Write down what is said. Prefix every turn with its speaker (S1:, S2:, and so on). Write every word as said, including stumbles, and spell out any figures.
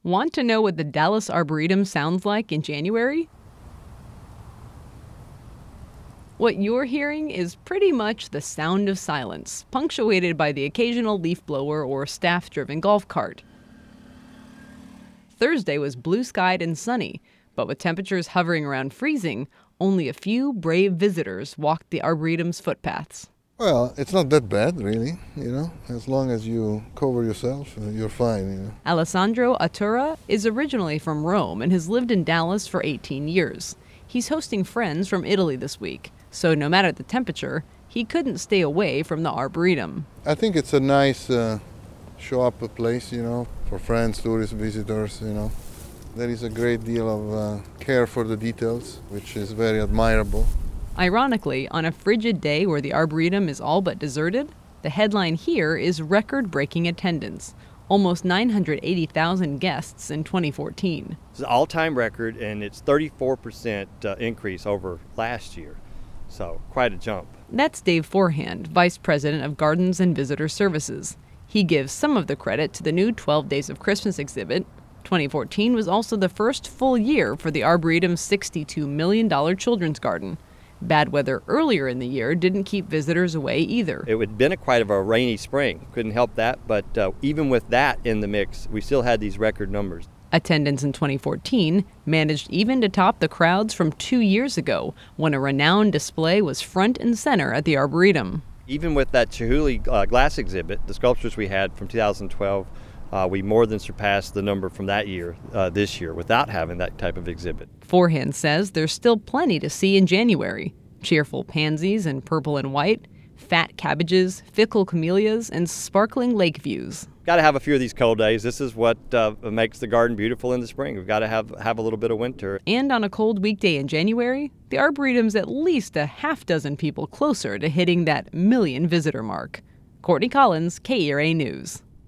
S1: Want to know what the Dallas Arboretum sounds like in January? What you're hearing is pretty much the sound of silence, punctuated by the occasional leaf blower or staff-driven golf cart. Thursday was blue-skied and sunny, but with temperatures hovering around freezing, only a few brave visitors walked the Arboretum's footpaths.
S2: Well, it's not that bad, really, you know. As long as you cover yourself, you're fine, you know.
S1: Alessandro Attura is originally from Rome and has lived in Dallas for eighteen years. He's hosting friends from Italy this week, so no matter the temperature, he couldn't stay away from the Arboretum.
S2: I think it's a nice uh, show-up place, you know, for friends, tourists, visitors, you know. There is a great deal of uh, care for the details, which is very admirable.
S1: Ironically, on a frigid day where the Arboretum is all but deserted, the headline here is record-breaking attendance. Almost nine hundred eighty thousand guests in twenty fourteen.
S3: It's an all-time record, and it's thirty-four percent uh, increase over last year. So, quite a jump.
S1: That's Dave Forehand, Vice President of Gardens and Visitor Services. He gives some of the credit to the new twelve Days of Christmas exhibit. twenty fourteen was also the first full year for the Arboretum's sixty-two million dollars children's garden. Bad weather earlier in the year didn't keep visitors away either.
S3: It had been a quite of a rainy spring. Couldn't help that, but uh, even with that in the mix, we still had these record numbers.
S1: Attendance in twenty fourteen managed even to top the crowds from two years ago, when a renowned display was front and center at the Arboretum.
S3: Even with that Chihuly uh, glass exhibit, the sculptures we had from two thousand twelve, uh, we more than surpassed the number from that year uh, this year without having that type of exhibit.
S1: Forehand says there's still plenty to see in January. Cheerful pansies in purple and white, fat cabbages, fickle camellias, and sparkling lake views.
S3: Got to have a few of these cold days. This is what uh, makes the garden beautiful in the spring. We've got to have, have a little bit of winter.
S1: And on a cold weekday in January, the Arboretum's at least a half dozen people closer to hitting that million visitor mark. Courtney Collins, K E R A News.